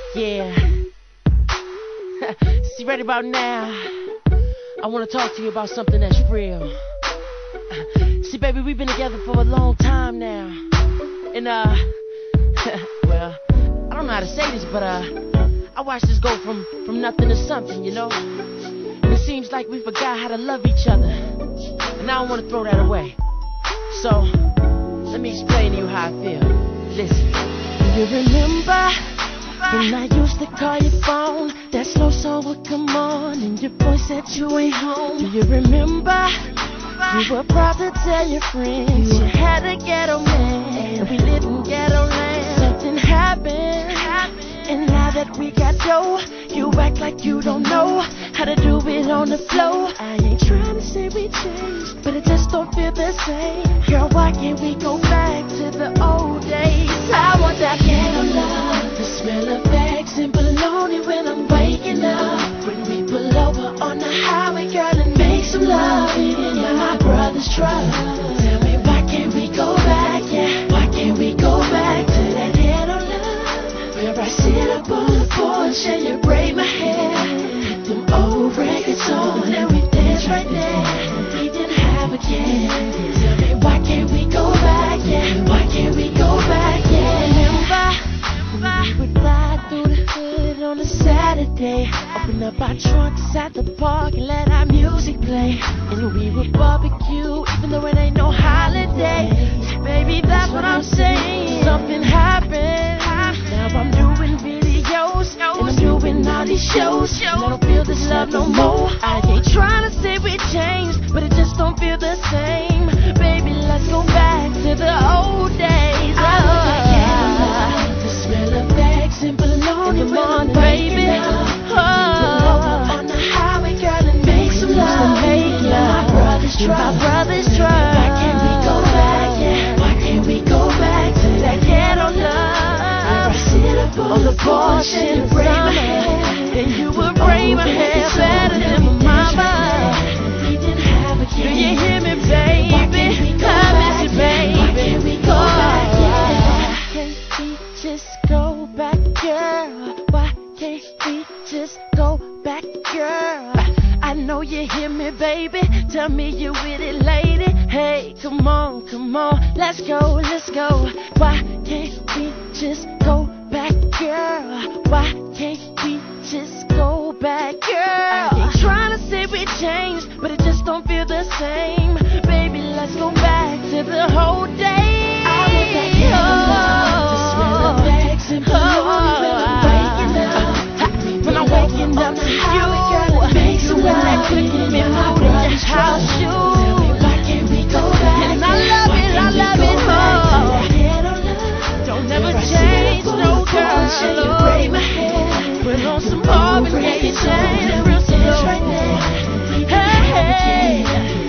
Yeah. See, right about now, I want to talk to you about something that's real. See, baby, we've been together for a long time now. And, well, I don't know how to say this, but, I watched this go from nothing to something, you know? And it seems like we forgot how to love each other. And I don't want to throw that away. So, let me explain to you how I feel. Listen. Do you remember when I used to call your phone? That slow song would come on and your voice said you ain't home. Do you remember? You were proud to tell your friends you had a ghetto man, and we lived in ghetto land. Something happened, and now that we got dough, you act like you don't know how to do it on the floor. I ain't trying to say we changed, but it just don't feel the same. Girl, why can't we go back to the old days? I want that ghetto love, the smell of bags and bologna when I'm waking up. When we pull over on the highway, girl, and make some love in my brother's truck. Tell me, why can't we go back, yeah? Why can't we go back to that ghetto love, where I sit up on the porch and you braid my hair, put them old records on and we dance right there. We didn't have a care. Tell me, why can't we go back, yeah? Why can't we go back, yeah? Remember, we would ride through the hood on a Saturday, open up our trunks at the park and let our music play, and we would barbecue even though it ain't no holiday. Baby, that's what I'm saying. Something happened. Now I'm doing videos and I'm doing all these shows, and I don't feel this love no more. I ain't trying to say we changed, but it just don't feel the same. Baby, let's go back to the old days. The smell of bags and bologna when I'm baby. On the highway, girl, and make some love. My brother's truck. Why can't we go back, yeah? Why can't we go back to that ghetto love? I sit up on the porch and braid my hair, and you would braid my hair better than my mama. We didn't have a care. Do you hear me, baby? I miss you, baby. Why can't we go back, yeah? Why can't we just go back, girl? Why can't we just go back, girl? I know you hear me, baby. Tell me you with it, lady. Hey, come on, let's go. Why can't we just go back, girl? Why can't we just go back, girl? I ain't trying to say we changed, but it just don't feel the same. Baby, let's go back to the whole day. I want that love, the smell of bags and bologna when I'm waking up to you. Make some love, that cooking me food in your house, you. Why can't we go back? And I love it, oh. Don't never change, no girl. Put on some barbecue, change real slow. Hey.